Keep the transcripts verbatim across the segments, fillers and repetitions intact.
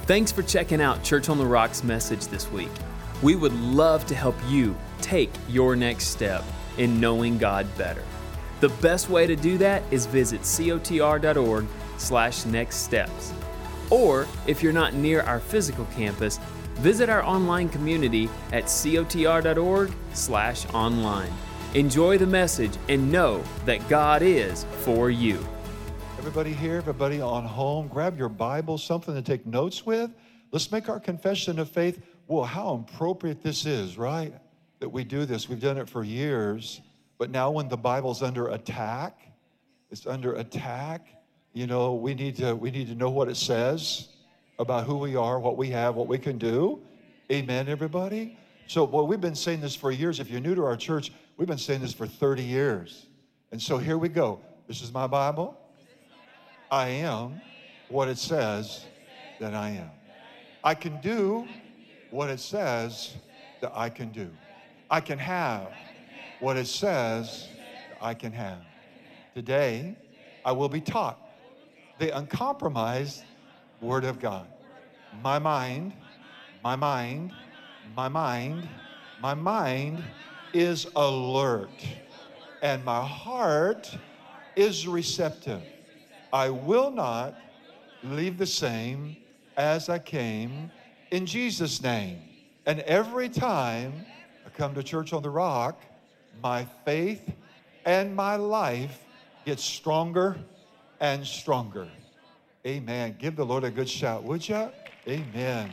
Thanks for checking out Church on the Rock's message this week. We would love to help you take your next step in knowing God better. The best way to do that is visit cotr.org slash next steps. Or if you're not near our physical campus, visit our online community at cotr.org slash online. Enjoy the message and know that God is for you. Everybody here, everybody on home, grab your Bible, something to take notes with. Let's make our confession of faith. Well, how appropriate this is, right? That we do this. We've done it for years. But now when the Bible's under attack, it's under attack, you know, we need to we need to know what it says about who we are, what we have, what we can do. Amen, everybody? So, well, we've been saying this for years. If you're new to our church, we've been saying this for thirty years. And so here we go. This is my Bible. I am what it says that I am. I can do what it says that I can do. I can have what it says that I can have. Today, I will be taught the uncompromised Word of God. My mind, my mind, my mind, my mind is alert, and my heart is receptive. I will not leave the same as I came, in Jesus' name. And every time I come to Church on the Rock, my faith and my life gets stronger and stronger. Amen. Give the Lord a good shout, would you? Amen.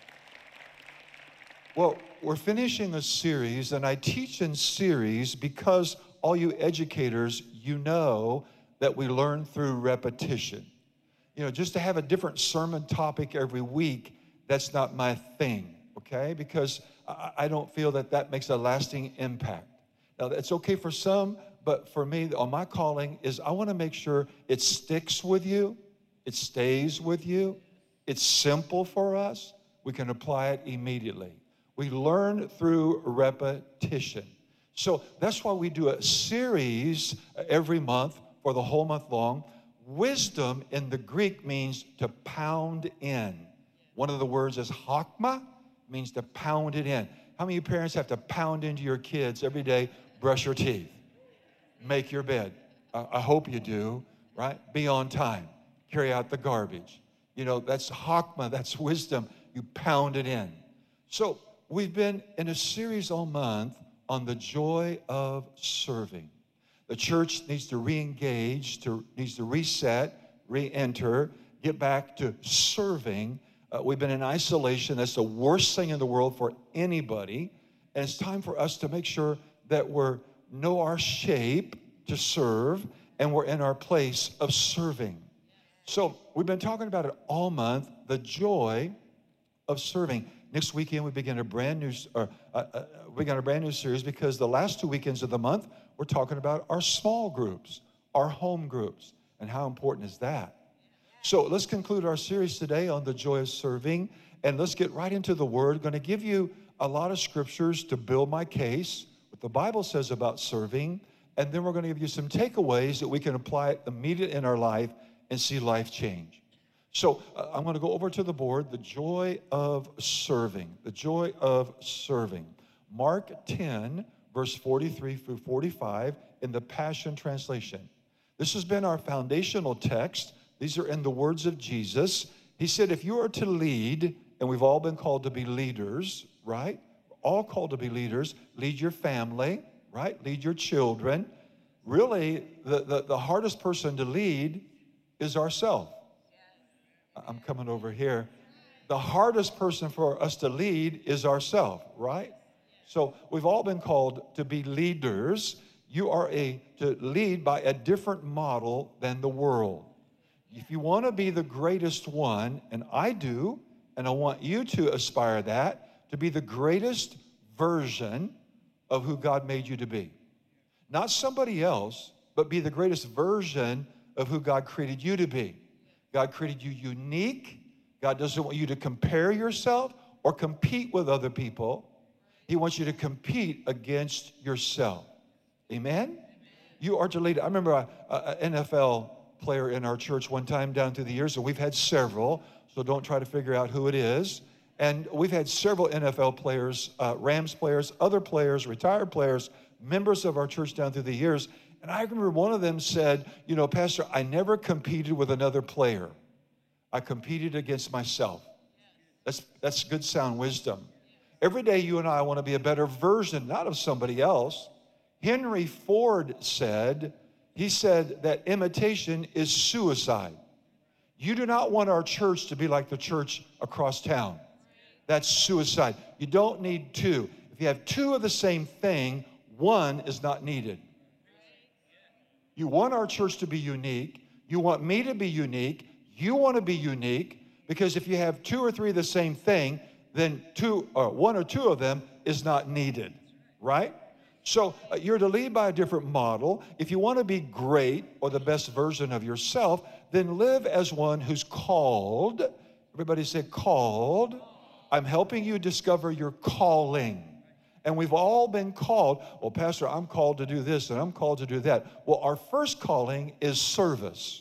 Well, we're finishing a series, and I teach in series because all you educators, you know that we learn through repetition. You know, just to have a different sermon topic every week, that's not my thing, okay? Because I, I don't feel that that makes a lasting impact. Now, that's okay for some, but for me, on my calling is I want to make sure it sticks with you, it stays with you, it's simple for us, we can apply it immediately. We learn through repetition. So that's why we do a series every month for the whole month long. Wisdom in the Greek means to pound in. One of the words is hakma, means to pound it in. How many parents have to pound into your kids every day? Brush your teeth, make your bed. I, I hope you do, right? Be on time, carry out the garbage. You know, that's hakma, that's wisdom. You pound it in. So we've been in a series all month on the joy of serving. The church needs to re-engage, to, needs to reset, re-enter, get back to serving. Uh, we've been in isolation. That's the worst thing in the world for anybody. And it's time for us to make sure that we know our shape to serve, and we're in our place of serving. So we've been talking about it all month, the joy of serving. Next weekend, we begin a brand new, uh, uh, uh, we begin a brand new series because the last two weekends of the month, we're talking about our small groups, our home groups, and how important is that? So let's conclude our series today on the joy of serving, and let's get right into the Word. I'm going to give you a lot of scriptures to build my case, what the Bible says about serving, and then we're going to give you some takeaways that we can apply immediately in our life and see life change. So uh, I'm going to go over to the board, the joy of serving, the joy of serving. Mark ten, verse forty-three through forty-five in the Passion Translation. This has been our foundational text. These are in the words of Jesus. He said, if you are to lead, and we've all been called to be leaders, right? We're all called to be leaders. Lead your family, right? Lead your children. Really, the, the, the hardest person to lead is ourselves. I'm coming over here. The hardest person for us to lead is ourselves, right? So we've all been called to be leaders. You are a to lead by a different model than the world. If you want to be the greatest one, and I do, and I want you to aspire that, to be the greatest version of who God made you to be. Not somebody else, but be the greatest version of who God created you to be. God created you unique. God doesn't want you to compare yourself or compete with other people. He wants you to compete against yourself. Amen? You are to lead. I remember an N F L player in our church one time down through the years, and we've had several. so don't try to figure out who it is. And we've had several N F L players, uh, Rams players, other players, retired players, members of our church down through the years. And I remember one of them said, you know, Pastor, I never competed with another player. I competed against myself. That's, that's good sound wisdom. Every day you and I want to be a better version, not of somebody else. Henry Ford said, he said that imitation is suicide. You do not want our church to be like the church across town. That's suicide. You don't need two. If you have two of the same thing, one is not needed. You want our church to be unique. You want me to be unique. You want to be unique, because if you have two or three of the same thing, then two or one or two of them is not needed, right? So uh, you're to lead by a different model. If you want to be great or the best version of yourself, then live as one who's called. Everybody say called. I'm helping you discover your calling. And we've all been called. Well, Pastor, I'm called to do this and I'm called to do that. Well, our first calling is service.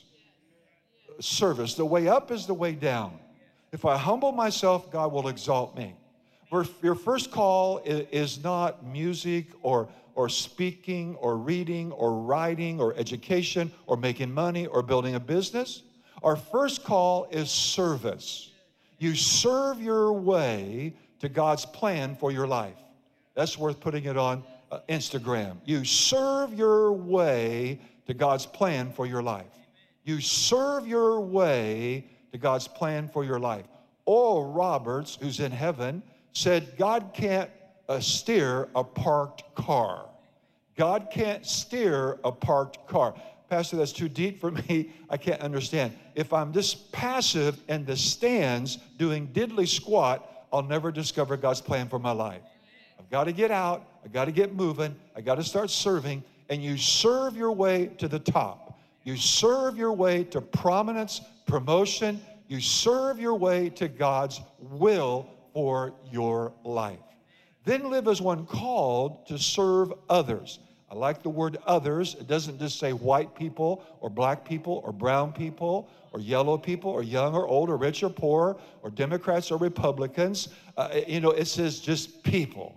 Service. The way up is the way down. If I humble myself, God will exalt me. Your first call is not music or, or speaking or reading or writing or education or making money or building a business. Our first call is service. You serve your way to God's plan for your life. That's worth putting it on uh, Instagram. You serve your way to God's plan for your life. You serve your way to God's plan for your life. Oral Roberts, who's in heaven, said God can't uh, steer a parked car. God can't steer a parked car. Pastor, that's too deep for me. I can't understand. If I'm just passive in the stands doing diddly squat, I'll never discover God's plan for my life. I've got to get out. I've got to get moving. I've got to start serving. And you serve your way to the top. You serve your way to prominence, promotion. You serve your way to God's will for your life. Then live as one called to serve others. I like the word others. It doesn't just say white people or black people or brown people or yellow people or young or old or rich or poor or Democrats or Republicans. Uh, you know, it says just people.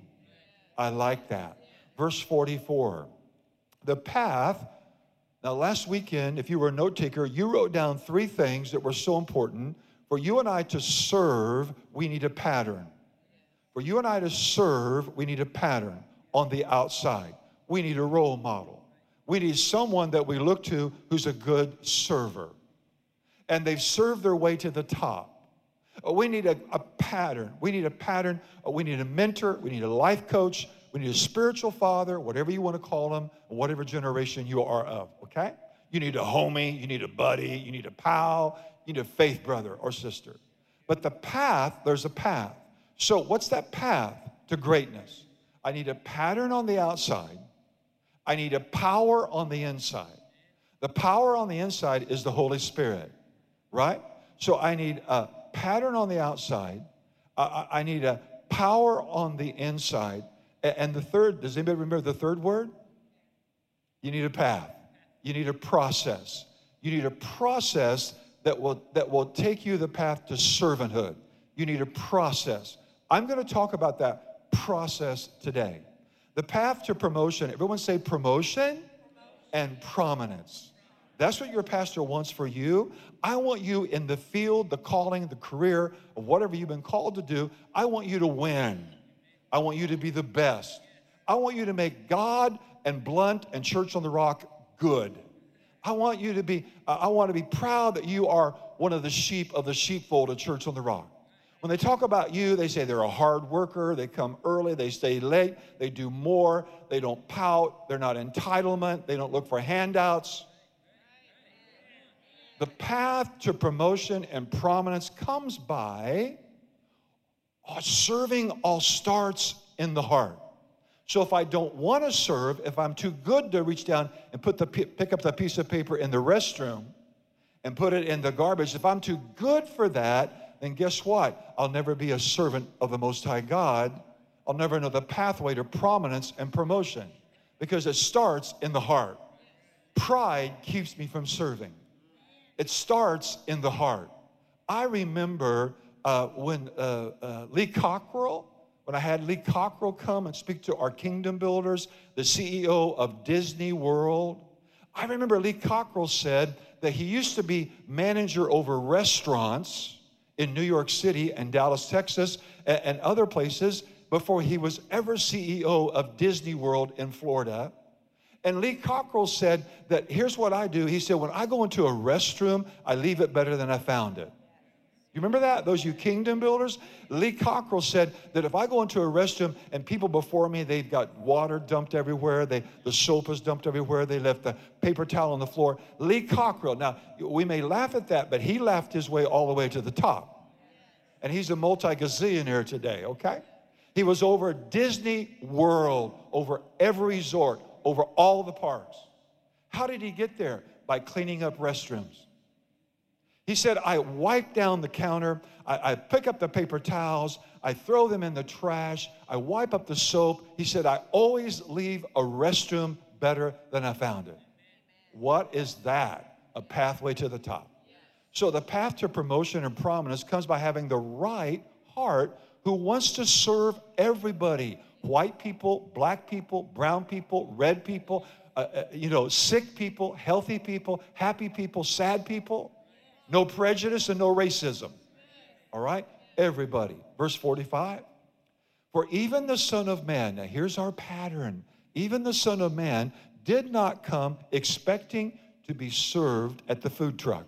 I like that. Verse forty-four, the path. Now, last weekend, if you were a note taker, you wrote down three things that were so important. For you and I to serve, we need a pattern. For you and I to serve, we need a pattern on the outside. We need a role model. We need someone that we look to who's a good server. And they've served their way to the top. We need a, a pattern. We need a pattern. We need a mentor. We need a life coach. We need a spiritual father, whatever you want to call them, whatever generation you are of, okay? You need a homie. You need a buddy. You need a pal. You need a faith brother or sister. But the path, there's a path. So what's that path to greatness? I need a pattern on the outside. I need a power on the inside. The power on the inside is the Holy Spirit, right? So I need a pattern on the outside. I, I need a power on the inside. And the third, does anybody remember the third word? You need a path. You need a process. You need a process that will, that will take you the path to servanthood. You need a process. I'm going to talk about that process today. The path to promotion. Everyone say promotion and prominence. That's what your pastor wants for you. I want you in the field, the calling, the career of whatever you've been called to do. I want you to win. I want you to be the best. I want you to make God and Blunt and Church on the Rock good. I want you to be, uh, I want to be proud that you are one of the sheep of the sheepfold of Church on the Rock. When they talk about you, they say they're a hard worker, they come early, they stay late, they do more, they don't pout, they're not entitlement, they don't look for handouts. The path to promotion and prominence comes by uh, serving all starts in the heart. So if I don't want to serve, if I'm too good to reach down and put the, pick up the piece of paper in the restroom and put it in the garbage, if I'm too good for that, then guess what? I'll never be a servant of the Most High God. I'll never know the pathway to prominence and promotion because it starts in the heart. Pride keeps me from serving. It starts in the heart. I remember uh, when uh, uh, Lee Cockrell, when I had Lee Cockrell come and speak to our kingdom builders, the C E O of Disney World. I remember Lee Cockrell said that he used to be manager over restaurants in New York City and Dallas, Texas, and, and other places before he was ever C E O of Disney World in Florida. And Lee Cockrell said that here's what I do. He said, when I go into a restroom, I leave it better than I found it. You remember that? Those you kingdom builders? Lee Cockrell said that if I go into a restroom and people before me, they've got water dumped everywhere, they, the soap is dumped everywhere, they left the paper towel on the floor. Lee Cockrell, now we may laugh at that, but he laughed his way all the way to the top. And he's a multi-gazillionaire today, okay? He was over Disney World, over every resort, over all the parks. How did he get there? By cleaning up restrooms. He said, I wipe down the counter, I, I pick up the paper towels, I throw them in the trash, I wipe up the soap. He said, I always leave a restroom better than I found it. What is that? A pathway to the top. So the path to promotion and prominence comes by having the right heart who wants to serve everybody. White people, black people, brown people, red people, uh, uh, you know, sick people, healthy people, happy people, sad people. No prejudice and no racism. All right? Everybody. Verse forty-five. For even the Son of Man, now here's our pattern. Even the Son of Man did not come expecting to be served at the food truck.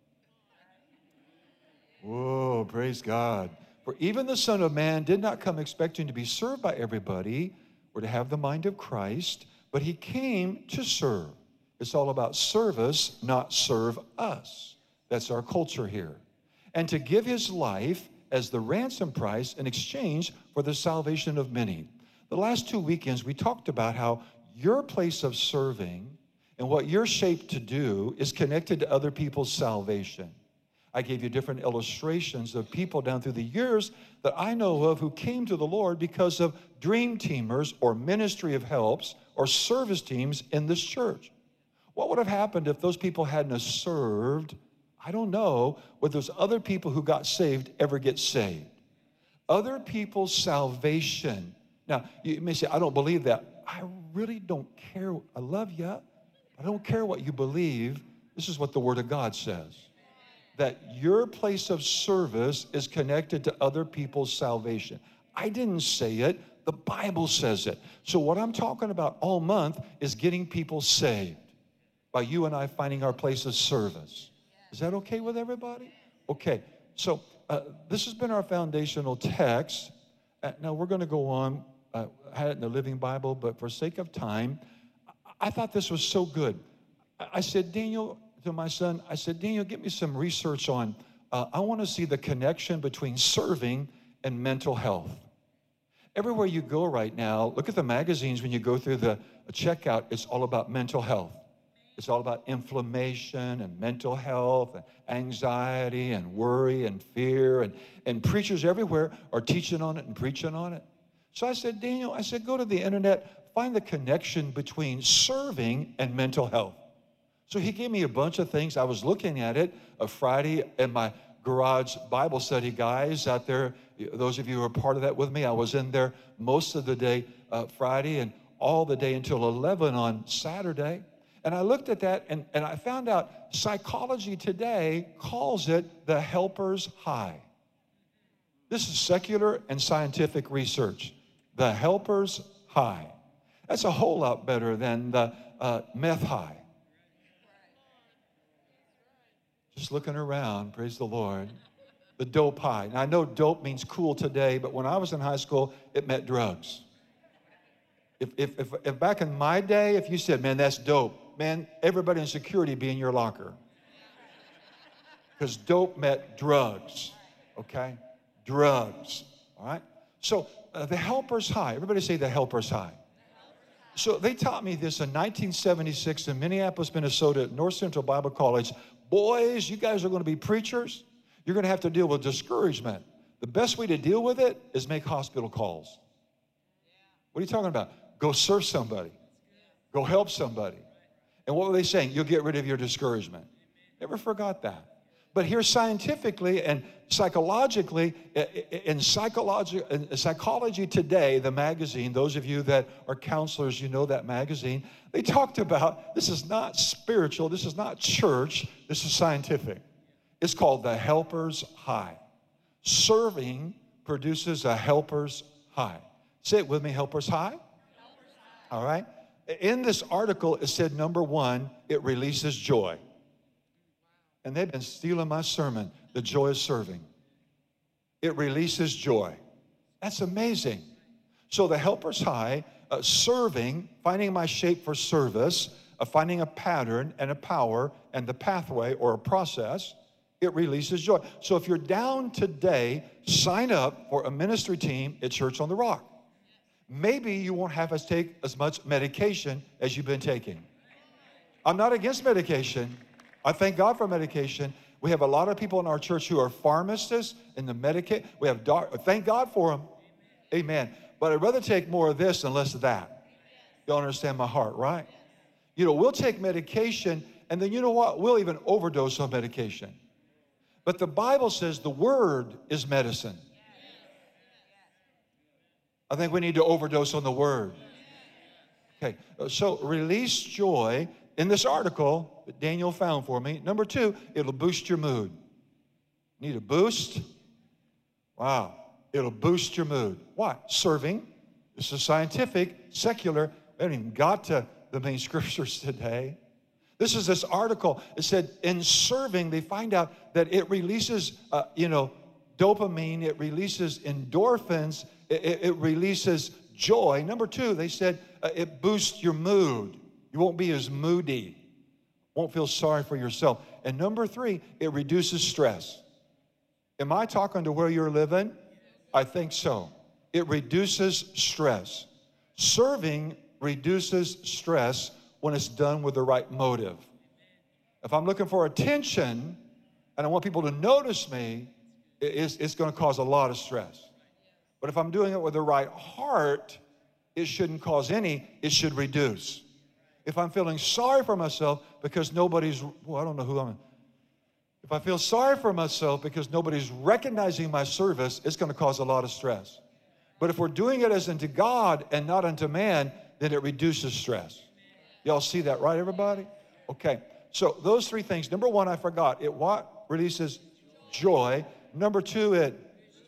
Whoa, praise God. For even the Son of Man did not come expecting to be served by everybody or to have the mind of Christ, but he came to serve. It's all about service, not serve us. That's our culture here. And to give his life as the ransom price in exchange for the salvation of many. The last two weekends, we talked about how your place of serving and what you're shaped to do is connected to other people's salvation. I gave you different illustrations of people down through the years that I know of who came to the Lord because of dream teamers or ministry of helps or service teams in this church. What would have happened if those people hadn't served? I don't know. Would those other people who got saved ever get saved? Other people's salvation. Now, you may say, I don't believe that. I really don't care. I love you. I don't care what you believe. This is what the Word of God says. That your place of service is connected to other people's salvation. I didn't say it. The Bible says it. So what I'm talking about all month is getting people saved by you and I finding our place of service. Is that okay with everybody? Okay. So uh, this has been our foundational text. Uh, now we're going to go on. Uh, I had it in the Living Bible, but for sake of time, I, I thought this was so good. I, I said, Daniel, to my son, I said, Daniel, get me some research on, uh, I want to see the connection between serving and mental health. Everywhere you go right now, look at the magazines when you go through the checkout, it's all about mental health. It's all about inflammation and mental health and anxiety and worry and fear. And, and preachers everywhere are teaching on it and preaching on it. So I said, Daniel, I said, go to the internet, find the connection between serving and mental health. So he gave me a bunch of things. I was looking at it a Friday in my garage Bible study, guys out there. Those of you who are part of that with me, I was in there most of the day uh, Friday and all the day until eleven on Saturday. And I looked at that, and, and I found out psychology today calls it the helper's high. This is secular and scientific research. The helper's high. That's a whole lot better than the uh, meth high. Just looking around, praise the Lord. The dope high. Now, I know dope means cool today, but when I was in high school, it meant drugs. If, if, if, if back in my day, if you said, man, that's dope, man, everybody in security be in your locker. Because dope meant drugs, okay? Drugs, all right? So uh, the helper's high. Everybody say the helper's high. So they taught me this in nineteen seventy-six in Minneapolis, Minnesota, at North Central Bible College. Boys, you guys are going to be preachers. You're going to have to deal with discouragement. The best way to deal with it is make hospital calls. What are you talking about? Go serve somebody. Go help somebody. And what were they saying? You'll get rid of your discouragement. Never forgot that. But here scientifically and psychologically, in psychology, in psychology Today, the magazine, those of you that are counselors, you know that magazine, they talked about, this is not spiritual, this is not church, this is scientific. It's called the helper's high. Serving produces a helper's high. Say it with me, helper's high. Helper's high. All right. In this article, it said, number one, it releases joy. And they've been stealing my sermon, the joy of serving. It releases joy. That's amazing. So the helper's high, uh, serving, finding my shape for service, uh, finding a pattern and a power and the pathway or a process, it releases joy. So if you're down today, sign up for a ministry team at Church on the Rock. Maybe you won't have us take as much medication as you've been taking. I'm not against medication. I thank God for medication. We have a lot of people in our church who are pharmacists in the Medicaid. We have, doc- thank God for them. Amen. But I'd rather take more of this than less of that. Y'all understand my heart, right? You know, we'll take medication, and then you know what? We'll even overdose on medication. But the Bible says the Word is medicine. I think we need to overdose on the Word. Okay, so release joy. In this article that Daniel found for me, number two, it'll boost your mood. Need a boost? Wow, it'll boost your mood. Why? Serving. This is scientific, secular. We haven't even got to the main scriptures today. This is this article. It said in serving, they find out that it releases, uh, you know, dopamine. It releases endorphins. It, it, it releases joy. Number two, they said uh, it boosts your mood. You won't be as moody. Won't feel sorry for yourself. And number three, it reduces stress. Am I talking to where you're living? I think so. It reduces stress. Serving reduces stress when it's done with the right motive. If I'm looking for attention and I want people to notice me, it's, it's going to cause a lot of stress. But if I'm doing it with the right heart, it shouldn't cause any, it should reduce. If I'm feeling sorry for myself because nobody's, well, I don't know who I'm, if I feel sorry for myself because nobody's recognizing my service, it's going to cause a lot of stress. But if we're doing it as unto God and not unto man, then it reduces stress. Y'all see that, right, everybody? Okay, so those three things. Number one, I forgot. It what? Releases joy. Number two, it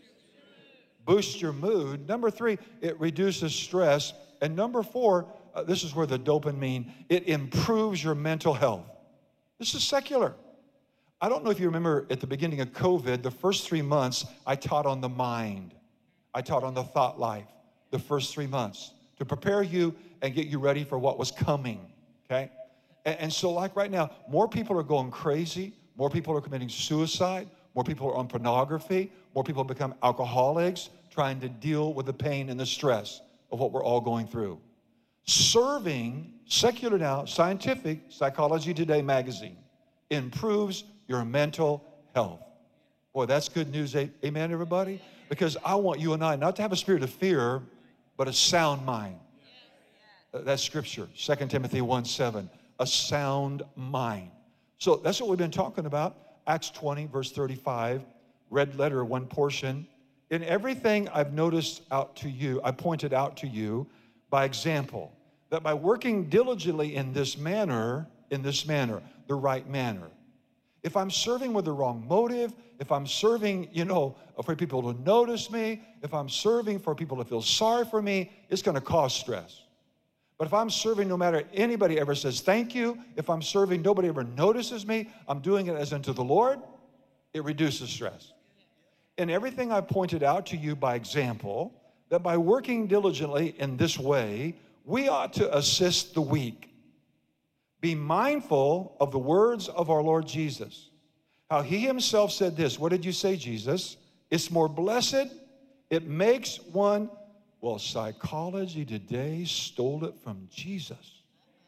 boosts your mood. Number three, it reduces stress. And number four, Uh, this is where the dopamine, it improves your mental health. This is secular. I don't know if you remember at the beginning of COVID, the first three months, I taught on the mind. I taught on the thought life the first three months to prepare you and get you ready for what was coming, okay? And, and so like right now, more people are going crazy. More people are committing suicide. More people are on pornography. More people become alcoholics, trying to deal with the pain and the stress of what we're all going through. Serving, secular now, scientific, Psychology Today magazine, improves your mental health. Boy, that's good news. Amen, everybody? Because I want you and I not to have a spirit of fear, but a sound mind. That's scripture, Second Timothy one seven, a sound mind. So that's what we've been talking about. Acts twenty, verse thirty-five, red letter, one portion. In everything I've noticed out to you, I pointed out to you by example, that by working diligently in this manner, in this manner, the right manner. If I'm serving with the wrong motive, if I'm serving, you know, for people to notice me, if I'm serving for people to feel sorry for me, it's going to cause stress. But if I'm serving no matter anybody ever says thank you, if I'm serving nobody ever notices me, I'm doing it as unto the Lord, it reduces stress. In everything I pointed out to you by example, that by working diligently in this way, we ought to assist the weak. Be mindful of the words of our Lord Jesus. How he himself said this. What did you say, Jesus? It's more blessed. It makes one, well, Psychology Today stole it from Jesus.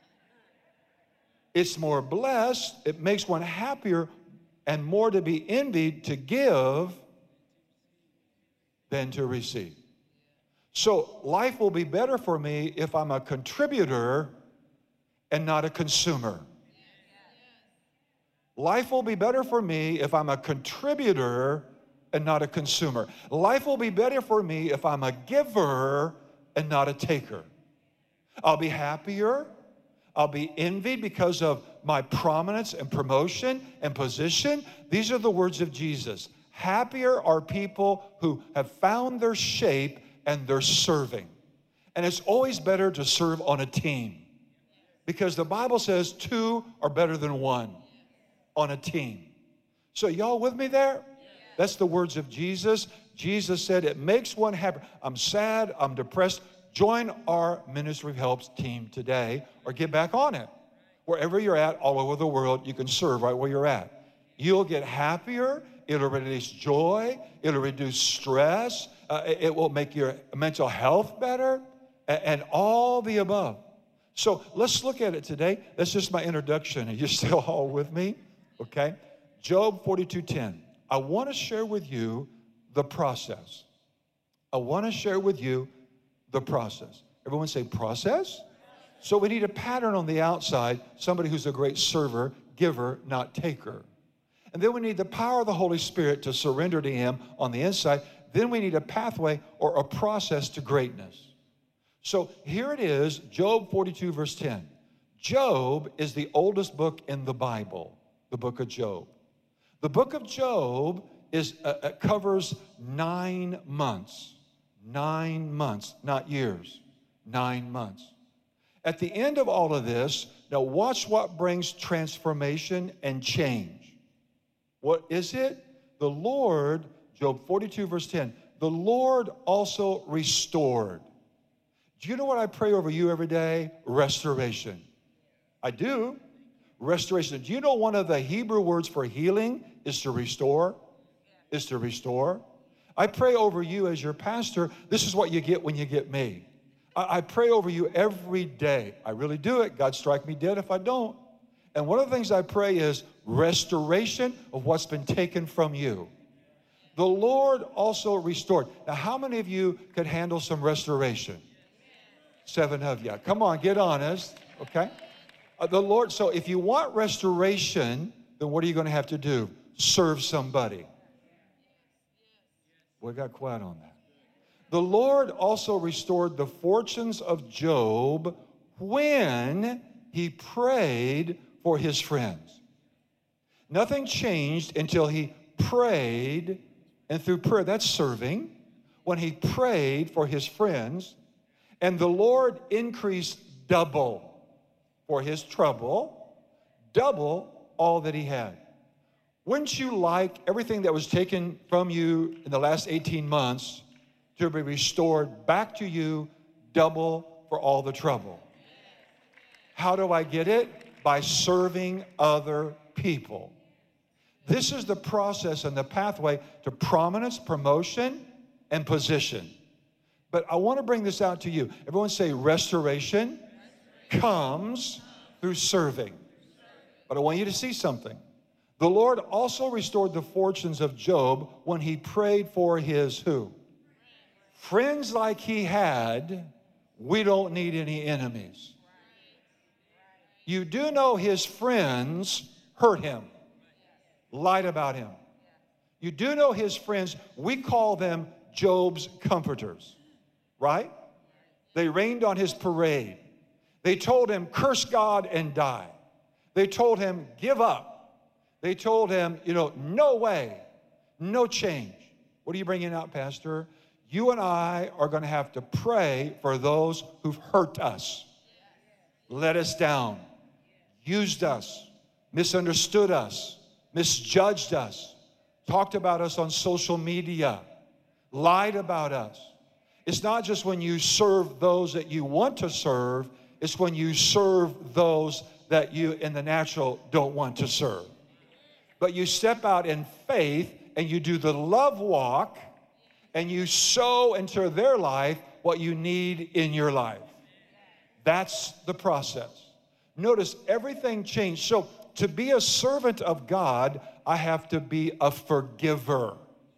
It's more blessed. It makes one happier and more to be envied to give than to receive. So life will be better for me if I'm a contributor and not a consumer. Life will be better for me if I'm a contributor and not a consumer. Life will be better for me if I'm a giver and not a taker. I'll be happier. I'll be envied because of my prominence and promotion and position. These are the words of Jesus. Happier are people who have found their shape and they're serving. And it's always better to serve on a team, because the Bible says two are better than one on a team. So y'all with me there? That's the words of Jesus. Jesus said it makes one happy. I'm sad, I'm depressed. Join our Ministry of Helps team today, or get back on it. Wherever you're at, all over the world, you can serve right where you're at. You'll get happier. It'll reduce joy. It'll reduce stress. Uh, it, it will make your mental health better, and, and all the above. So let's look at it today. That's just my introduction. Are you still all with me? Okay. Job forty-two ten. I want to share with you the process. I want to share with you the process. Everyone say process. So we need a pattern on the outside, somebody who's a great server, giver, not taker. And then we need the power of the Holy Spirit to surrender to Him on the inside. Then we need a pathway or a process to greatness. So here it is, Job forty-two verse ten. Job is the oldest book in the Bible, the book of Job. The book of Job is uh, uh, covers nine months. Nine months, not years. Nine months. At the end of all of this, now watch what brings transformation and change. What is it? The Lord, Job forty-two verse ten, the Lord also restored. Do you know what I pray over you every day? Restoration. I do. Restoration. Do you know one of the Hebrew words for healing is to restore? Is to restore. I pray over you as your pastor. This is what you get when you get me. I, I pray over you every day. I really do it. God strike me dead if I don't. And one of the things I pray is restoration of what's been taken from you. The Lord also restored. Now, how many of you could handle some restoration? Seven of you. Come on, get honest, okay? Uh, the Lord, so if you want restoration, then what are you going to have to do? Serve somebody. We got quiet on that. The Lord also restored the fortunes of Job when he prayed for his friends. Nothing changed until he prayed, and through prayer, that's serving, when he prayed for his friends, and the Lord increased double for his trouble, double all that he had. Wouldn't you like everything that was taken from you in the last eighteen months to be restored back to you double for all the trouble? How do I get it? By serving other people. This is the process and the pathway to prominence, promotion, and position. But I want to bring this out to you. Everyone say restoration comes through serving. But I want you to see something. The Lord also restored the fortunes of Job when he prayed for his who? Friends like he had. We don't need any enemies. You do know his friends hurt him, lied about him. You do know his friends, we call them Job's comforters, right? They rained on his parade. They told him, curse God and die. They told him, give up. They told him, you know, no way, no change. What are you bringing out, Pastor? You and I are going to have to pray for those who've hurt us, let us down, used us, misunderstood us, misjudged us, talked about us on social media, lied about us. It's not just when you serve those that you want to serve, it's when you serve those that you in the natural don't want to serve. But you step out in faith and you do the love walk and you sow into their life what you need in your life. That's the process. Notice everything changed. So to be a servant of God, I have to be a forgiver.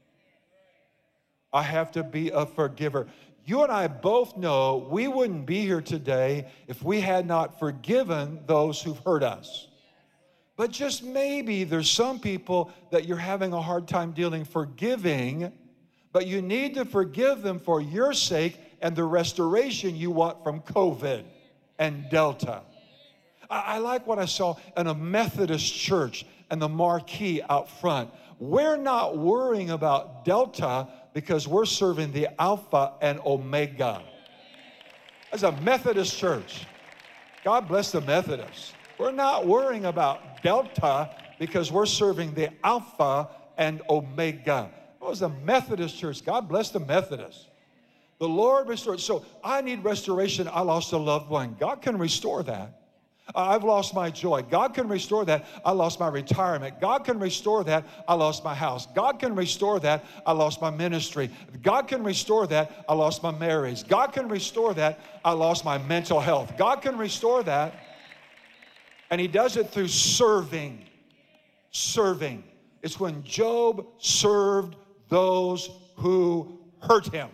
I have to be a forgiver. You and I both know we wouldn't be here today if we had not forgiven those who've hurt us. But just maybe there's some people that you're having a hard time dealing forgiving, but you need to forgive them for your sake and the restoration you want from COVID and Delta. I, I like what I saw in a Methodist church and the marquee out front. We're not worrying about Delta because we're serving the Alpha and Omega. That's a Methodist church. God bless the Methodists. We're not worrying about Delta because we're serving the Alpha and Omega. It was a Methodist church. God bless the Methodists. The Lord restored. So I need restoration. I lost a loved one. God can restore that. I've lost my joy. God can restore that. I lost my retirement. God can restore that. I lost my house. God can restore that. I lost my ministry. God can restore that. I lost my marriage. God can restore that. I lost my mental health. God can restore that. And he does it through serving. Serving. It's when Job served those who hurt him.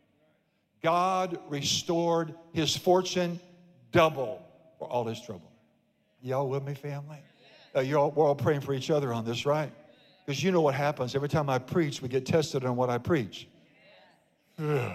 God restored his fortune double for all his trouble. Y'all with me, family? Uh, you're all, we're all praying for each other on this, right? Because you know what happens. Every time I preach, we get tested on what I preach. So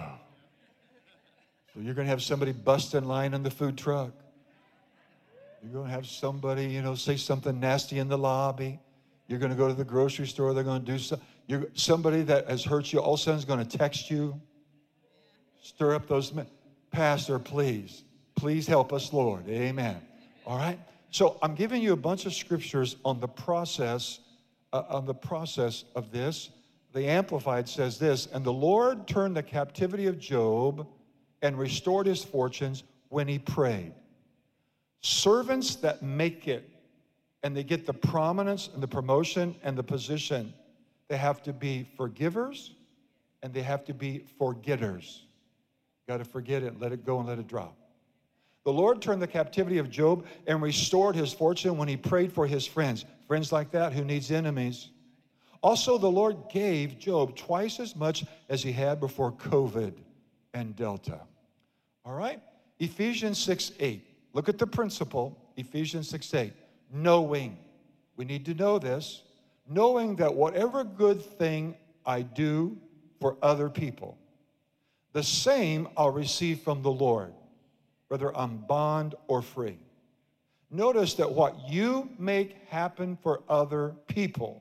you're going to have somebody bust in line in the food truck. You're going to have somebody, you know, say something nasty in the lobby. You're going to go to the grocery store. They're going to do something. You're, somebody that has hurt you all of a sudden is going to text you. Stir up those men. Pastor, please. Please help us, Lord. Amen. All right? So I'm giving you a bunch of scriptures on the process, uh, on the process of this. The Amplified says this, and the Lord turned the captivity of Job and restored his fortunes when he prayed. Servants that make it and they get the prominence and the promotion and the position, they have to be forgivers and they have to be forgetters. Got to forget it, let it go and let it drop. The Lord turned the captivity of Job and restored his fortune when he prayed for his friends. Friends like that, who needs enemies? Also, the Lord gave Job twice as much as he had before COVID and Delta. All right? Ephesians six eight. Look at the principle, Ephesians six eight. Knowing. We need to know this. Knowing that whatever good thing I do for other people, the same I'll receive from the Lord, whether I'm bond or free. Notice that what you make happen for other people,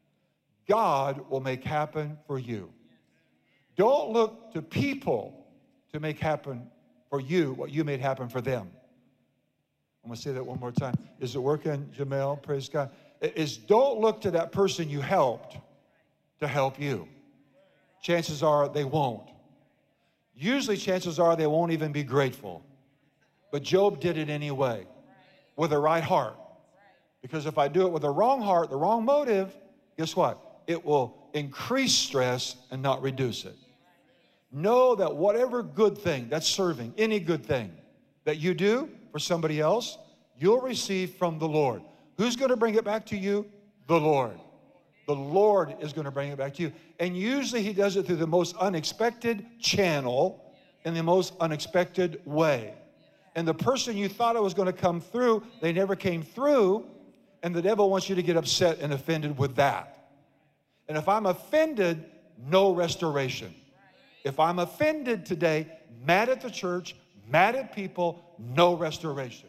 God will make happen for you. Don't look to people to make happen for you what you made happen for them. I'm going to say that one more time. Is it working, Jamel? Praise God. Is don't look to that person you helped to help you. Chances are they won't. Usually chances are they won't even be grateful. But Job did it anyway, with a right heart. Because if I do it with the wrong heart, the wrong motive, guess what? It will increase stress and not reduce it. Know that whatever good thing, that's serving, any good thing that you do for somebody else, you'll receive from the Lord. Who's going to bring it back to you? The Lord. The Lord is going to bring it back to you. And usually he does it through the most unexpected channel in the most unexpected way. And the person you thought it was going to come through, they never came through, and the devil wants you to get upset and offended with that. And if I'm offended, no restoration. If I'm offended today, mad at the church, mad at people, no restoration.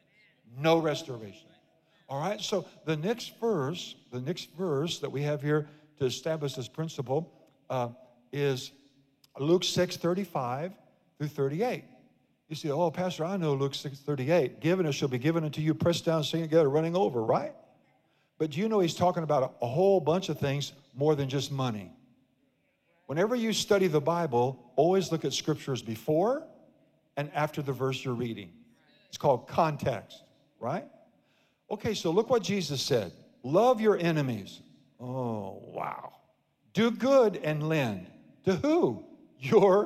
No restoration. All right, so the next verse, the next verse that we have here to establish this principle uh, is Luke six thirty-five through thirty-eight. You say, oh, Pastor, I know Luke six thirty-eight. Given it shall be given unto you, pressed down, shaken together, running over, right? But do you know he's talking about a, a whole bunch of things more than just money? Whenever you study the Bible, always look at scriptures before and after the verse you're reading. It's called context, right? Okay, so look what Jesus said. Love your enemies. Oh, wow. Do good and lend. To who? Your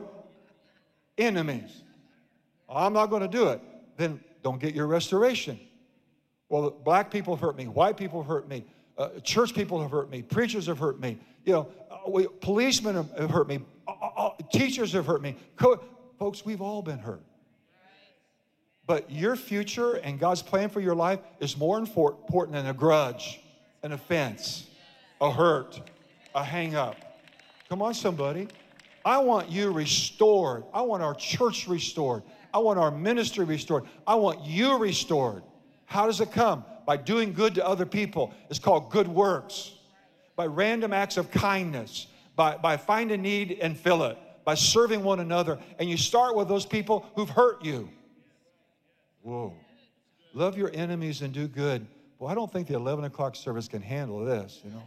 enemies. I'm not going to do it. Then don't get your restoration. Well, black people have hurt me. White people have hurt me. Uh, church people have hurt me. Preachers have hurt me. You know, uh, we, policemen have, have hurt me. Uh, uh, teachers have hurt me. Co- Folks, we've all been hurt. But your future and God's plan for your life is more important than a grudge, an offense, a hurt, a hang up. Come on, somebody. I want you restored. I want our church restored. I want our ministry restored. I want you restored. How does it come? By doing good to other people. It's called good works. By random acts of kindness. By, by finding need and fill it. By serving one another. And you start with those people who've hurt you. Whoa. Love your enemies and do good. Well, I don't think the eleven o'clock service can handle this, you know.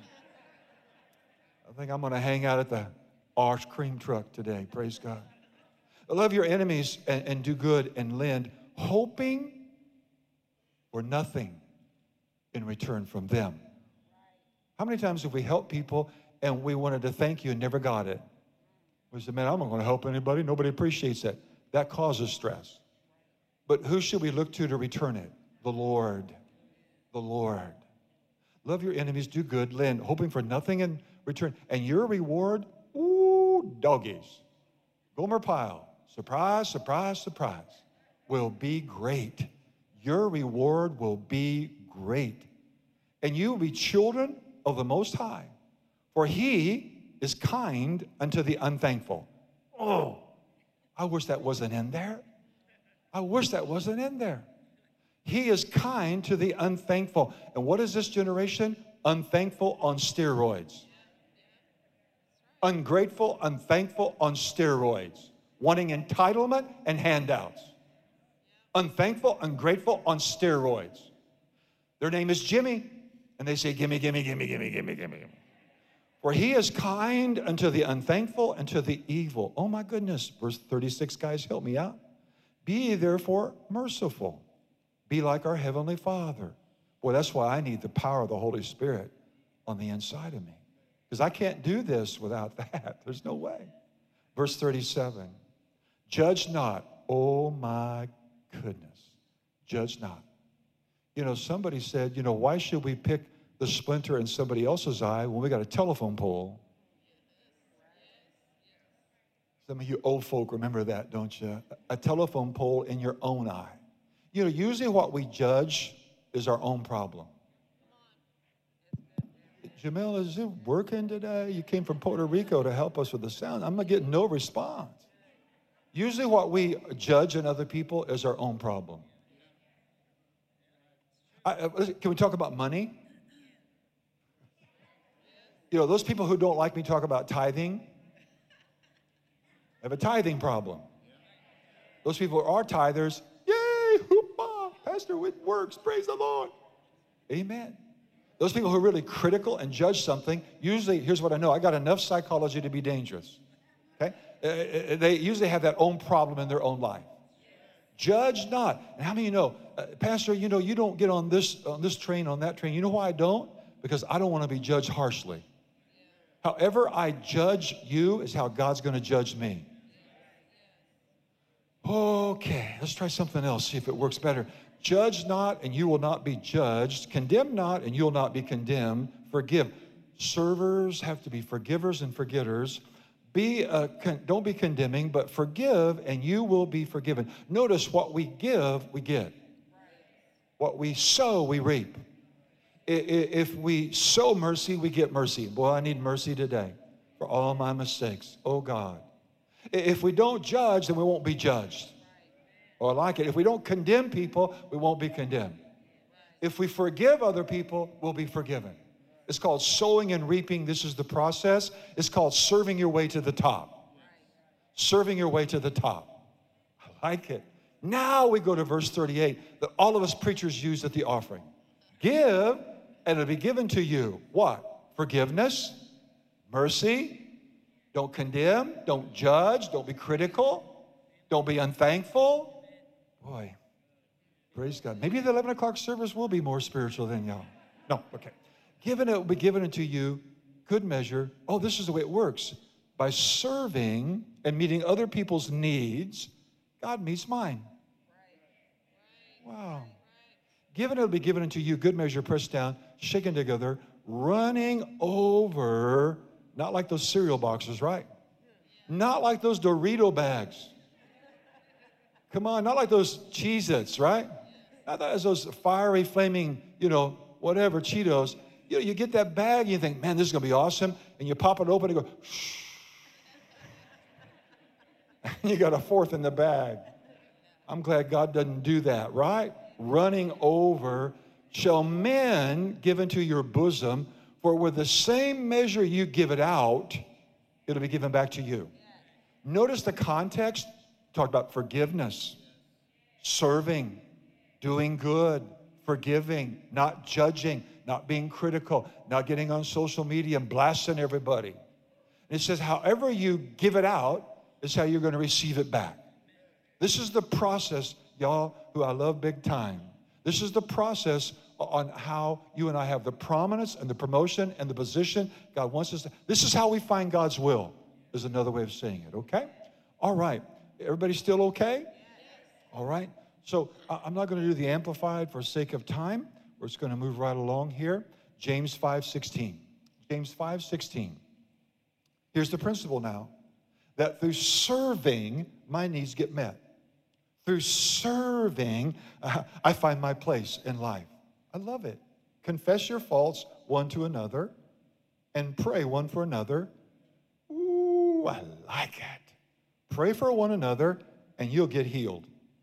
I think I'm going to hang out at the ice cream truck today. Praise God. Love your enemies and, and do good and lend, hoping for nothing in return from them. How many times have we helped people and we wanted to thank you and never got it? We said, man, I'm not going to help anybody. Nobody appreciates that. That causes stress. But who should we look to to return it? The Lord. The Lord. Love your enemies, do good, lend, hoping for nothing in return. And your reward, ooh, doggies. Gomer Pyle, surprise, surprise, surprise, will be great. Your reward will be great. And you will be children of the Most High, for He is kind unto the unthankful. Oh, I wish that wasn't in there. I wish that wasn't in there. He is kind to the unthankful. And what is this generation? Unthankful on steroids. Ungrateful, unthankful on steroids. Wanting entitlement and handouts. Unthankful, ungrateful on steroids. Their name is Jimmy. And they say, gimme, gimme, gimme, gimme, gimme, gimme, gimme. For He is kind unto the unthankful and to the evil. Oh my goodness. Verse thirty-six, guys, help me out. Be ye therefore merciful. Be like our Heavenly Father. Boy, that's why I need the power of the Holy Spirit on the inside of me. Because I can't do this without that. There's no way. Verse thirty-seven. Judge not. Oh my goodness. Judge not. You know, somebody said, you know, why should we pick the splinter in somebody else's eye when we got a telephone pole? Some of you old folk remember that, don't you? A telephone pole in your own eye. You know, usually what we judge is our own problem. Jamil, is it working today? You came from Puerto Rico to help us with the sound. I'm not getting no response. Usually what we judge in other people is our own problem. I, can we talk about money? You know, those people who don't like me talk about tithing have a tithing problem. Those people who are tithers, yay, hoopah, Pastor, it works, praise the Lord. Amen. Those people who are really critical and judge something, usually, here's what I know, I got enough psychology to be dangerous. Okay? Uh, they usually have that own problem in their own life. Judge not. And how many of you know, uh, Pastor, you know, you don't get on this, on this train, on that train. You know why I don't? Because I don't want to be judged harshly. However I judge you is how God's going to judge me. Okay, let's try something else, see if it works better. Judge not, and you will not be judged. Condemn not, and you will not be condemned. Forgive. Servers have to be forgivers and forgetters. Be uh, con- don't be condemning, but forgive, and you will be forgiven. Notice what we give, we get. What we sow, we reap. If we sow mercy, we get mercy. Boy, I need mercy today for all my mistakes. Oh, God. If we don't judge, then we won't be judged. Oh, I like it. If we don't condemn people, we won't be condemned. If we forgive other people, we'll be forgiven. It's called sowing and reaping. This is the process. It's called serving your way to the top. Serving your way to the top. I like it. Now we go to verse thirty-eight that all of us preachers use at the offering. Give, and it'll be given to you. What? Forgiveness, mercy. Don't condemn. Don't judge. Don't be critical. Don't be unthankful. Boy, praise God. Maybe the eleven o'clock service will be more spiritual than y'all. No, okay. Given it will be given unto you, good measure. Oh, this is the way it works. By serving and meeting other people's needs, God meets mine. Wow. Given it will be given unto you, good measure, pressed down, shaken together, running over, not like those cereal boxes, right? Not like those Dorito bags. Come on, not like those Cheez-Its, right? Not as those fiery, flaming, you know, whatever, Cheetos. You know, you get that bag and you think, man, this is going to be awesome. And you pop it open and go, shh. You got a fourth in the bag. I'm glad God doesn't do that, right? Running over, shall men give into your bosom, for with the same measure you give it out, it'll be given back to you. Notice the context. Talked about forgiveness, serving, doing good, forgiving, not judging, not being critical, not getting on social media and blasting everybody. And it says, however you give it out is how you're going to receive it back. This is the process, y'all, who I love big time. This is the process on how you and I have the prominence and the promotion and the position God wants us to. This is how we find God's will, is another way of saying it, okay? All right. Everybody still okay? All right. So I'm not going to do the Amplified for sake of time. We're just going to move right along here. James five sixteen. James five sixteen. Here's the principle now, that through serving, my needs get met. Through serving, uh, I find my place in life. I love it. Confess your faults one to another and pray one for another. Ooh, I like it. Pray for one another and you'll get healed.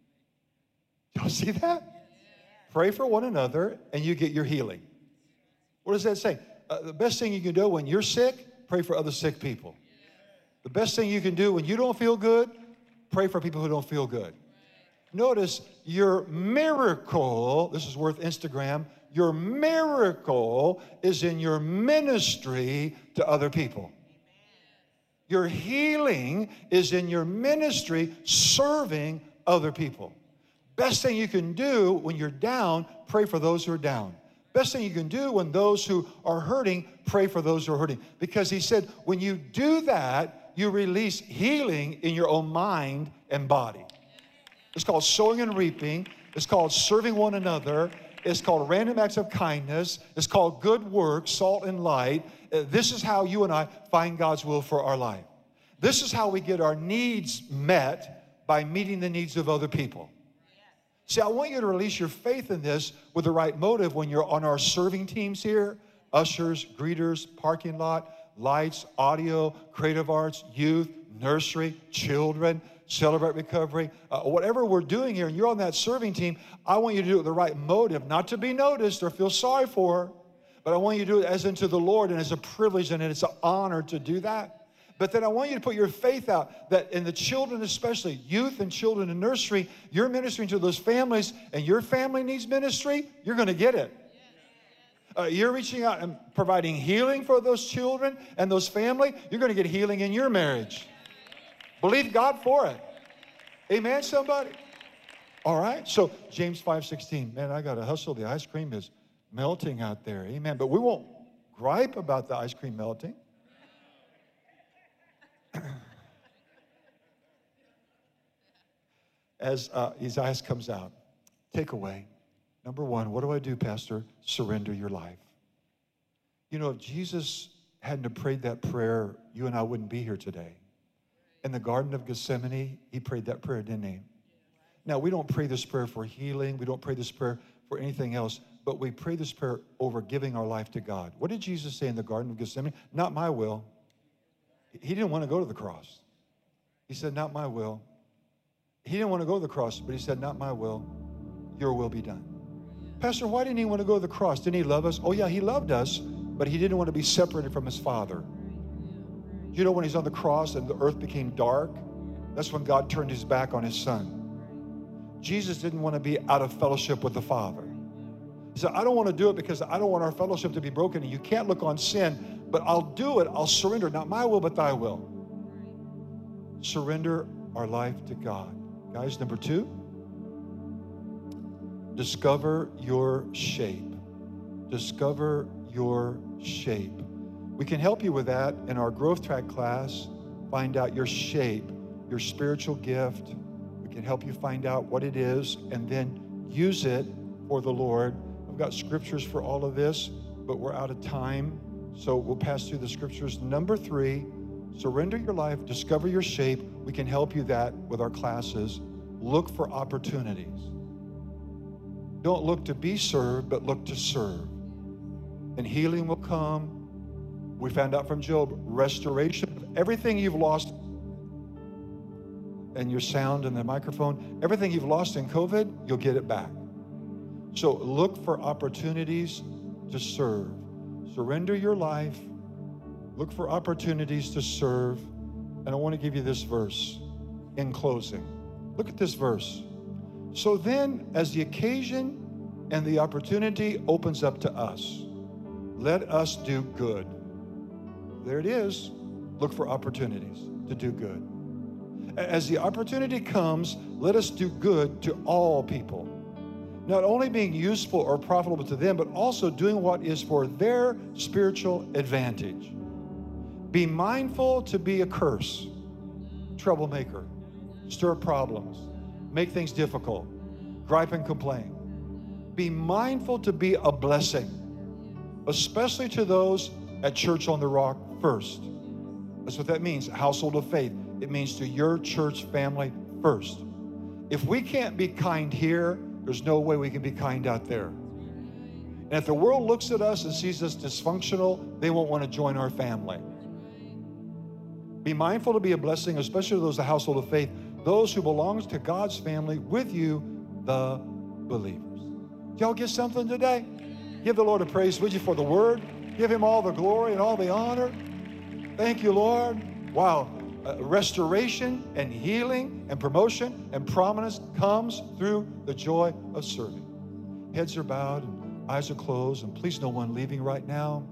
Y'all see that? Pray for one another and you get your healing. What does that say? Uh, the best thing you can do when you're sick, pray for other sick people. The best thing you can do when you don't feel good, pray for people who don't feel good. Notice your miracle, this is worth Instagram, your miracle is in your ministry to other people. Your healing is in your ministry serving other people. Best thing you can do when you're down, pray for those who are down. Best thing you can do when those who are hurting, pray for those who are hurting. Because he said, when you do that, you release healing in your own mind and body. It's called sowing and reaping. It's called serving one another. It's called random acts of kindness. It's called good work, salt and light. Uh, this is how you and I find God's will for our life. This is how we get our needs met, by meeting the needs of other people. See, I want you to release your faith in this with the right motive when you're on our serving teams here. Ushers, greeters, parking lot, lights, audio, creative arts, youth, nursery, children, Celebrate Recovery, uh, whatever we're doing here, and you're on that serving team, I want you to do it with the right motive, not to be noticed or feel sorry for, but I want you to do it as unto the Lord and as a privilege, and it's an honor to do that. But then I want you to put your faith out that in the children, especially youth and children in nursery, you're ministering to those families, and your family needs ministry, you're going to get it. Uh, you're reaching out and providing healing for those children and those family, you're going to get healing in your marriage. Believe God for it. Amen, somebody? All right, so James five sixteen. Man, I got to hustle. The ice cream is melting out there. Amen. But we won't gripe about the ice cream melting. As uh, Isaiah comes out, take away. Number one, what do I do, Pastor? Surrender your life. You know, if Jesus hadn't have prayed that prayer, you and I wouldn't be here today. In the Garden of Gethsemane, he prayed that prayer, didn't he? Now, we don't pray this prayer for healing. We don't pray this prayer for anything else, but we pray this prayer over giving our life to God. What did Jesus say in the Garden of Gethsemane? Not my will. He didn't want to go to the cross. He said, not my will. He didn't want to go to the cross, but he said, not my will, your will be done. Pastor, why didn't he want to go to the cross? Didn't he love us? Oh, yeah, he loved us, but he didn't want to be separated from his Father. You know, when he's on the cross and the earth became dark, that's when God turned his back on his son. Jesus didn't want to be out of fellowship with the Father. He said, I don't want to do it because I don't want our fellowship to be broken, and you can't look on sin, but I'll do it. I'll surrender. Not my will, but thy will. Surrender our life to God. Guys, number two, discover your shape. Discover your shape. We can help you with that in our growth track class. Find out your shape, your spiritual gift. We can help you find out what it is and then use it for the Lord. I've got scriptures for all of this, but we're out of time, so we'll pass through the scriptures. Number three, surrender your life, discover your shape. We can help you that with our classes. look for opportunities. Don't look to be served, but look to serve. And healing will come. We found out from Job, restoration of everything you've lost, and your sound and the microphone, everything you've lost in COVID, you'll get it back. So look for opportunities to serve. Surrender your life. Look for opportunities to serve. And I want to give you this verse in closing. Look at this verse. So then, as the occasion and the opportunity opens up to us, let us do good. There it is. Look for opportunities to do good. As the opportunity comes, let us do good to all people, not only being useful or profitable to them, but also doing what is for their spiritual advantage. Be mindful to be a curse, troublemaker, stir problems, make things difficult, gripe and complain. Be mindful to be a blessing, especially to those at Church on the Rock first. That's what that means, a household of faith. It means to your church family first. If we can't be kind here, there's no way we can be kind out there. And if the world looks at us and sees us dysfunctional, they won't want to join our family. Be mindful to be a blessing, especially to those, the household of faith, those who belong to God's family with you, the believers. Did y'all get something today? Give the Lord a praise, would you, for the word? Give him all the glory and all the honor. Thank you, Lord. Wow. Uh, restoration and healing and promotion and prominence comes through the joy of serving. Heads are bowed and eyes are closed, and please no one leaving right now.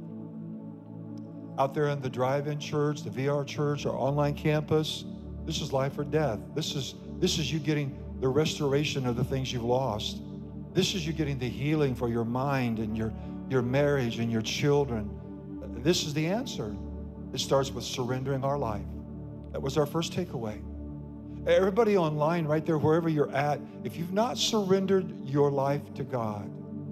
Out there in the drive-in church, the V R church, our online campus, this is life or death. This is, this is you getting the restoration of the things you've lost. This is you getting the healing for your mind and your, your marriage and your children. This is the answer. It starts with surrendering our life. That was our first takeaway. Everybody online, right there, wherever you're at, if you've not surrendered your life to God,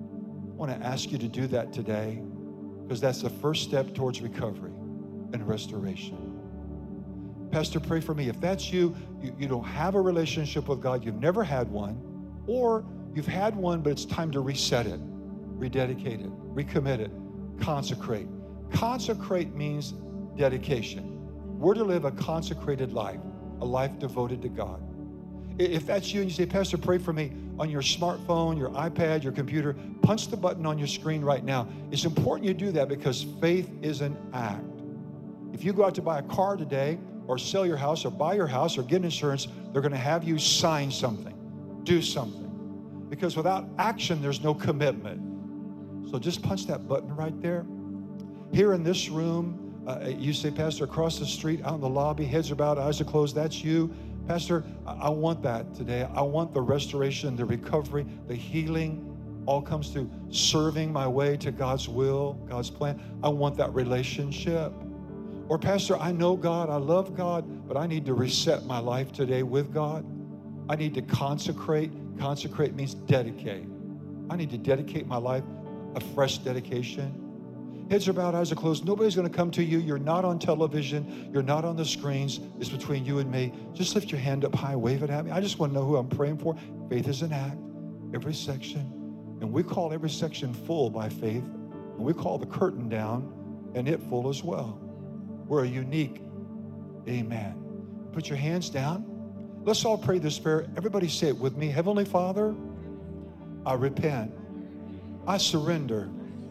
I want to ask you to do that today, because that's the first step towards recovery and restoration. Pastor, pray for me. If that's you, you, you don't have a relationship with God, you've never had one, or you've had one, but it's time to reset it, rededicate it, recommit it, consecrate. Consecrate means dedication. We're to live a consecrated life, a life devoted to God. If that's you and you say, Pastor, pray for me, on your smartphone, your iPad, your computer, punch the button on your screen right now. It's important you do that because faith is an act. If you go out to buy a car today, or sell your house, or buy your house, or get insurance, they're going to have you sign something, do something. Because without action, there's no commitment. So just punch that button right there. Here in this room, uh, you say, Pastor, across the street, out in the lobby, heads are bowed, eyes are closed, that's you. Pastor, I, I want that today. I want the restoration, the recovery, the healing, all comes through serving my way to God's will, God's plan. I want that relationship. Or, Pastor, I know God, I love God, but I need to reset my life today with God. I need to consecrate. Consecrate means dedicate. I need to dedicate my life, a fresh dedication. Heads are bowed, eyes are closed. Nobody's going to come to you. You're not on television. You're not on the screens. It's between you and me. Just lift your hand up high, wave it at me. I just want to know who I'm praying for. Faith is an act, every section. And we call every section full by faith. And we call the curtain down and it full as well. We're a unique, amen. Put your hands down. Let's all pray this prayer. Everybody say it with me. Heavenly Father, I repent. I surrender.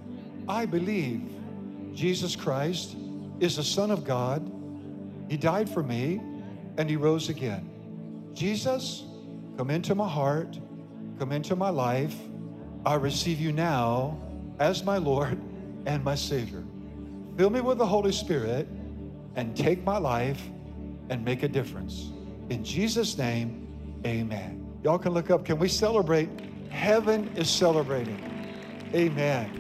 I believe Jesus Christ is the Son of God. He died for me and he rose again. Jesus, come into my heart, come into my life. I receive you now as my Lord and my Savior. Fill me with the Holy Spirit and take my life and make a difference. In Jesus' name, amen. Y'all can look up. Can we celebrate? Heaven is celebrating. Amen.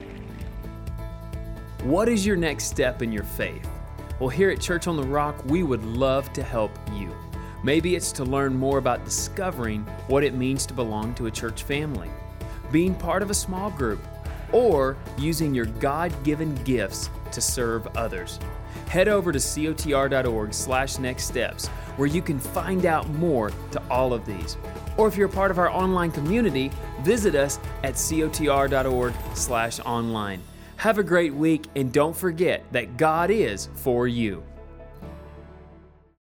What is your next step in your faith? Well, here at Church on the Rock, we would love to help you. Maybe it's to learn more about discovering what it means to belong to a church family, being part of a small group, or using your God-given gifts to serve others. Head over to cotr.org slash next steps, where you can find out more to all of these. Or if you're a part of our online community, visit us at cotr.org slash online. Have a great week, and don't forget that God is for you.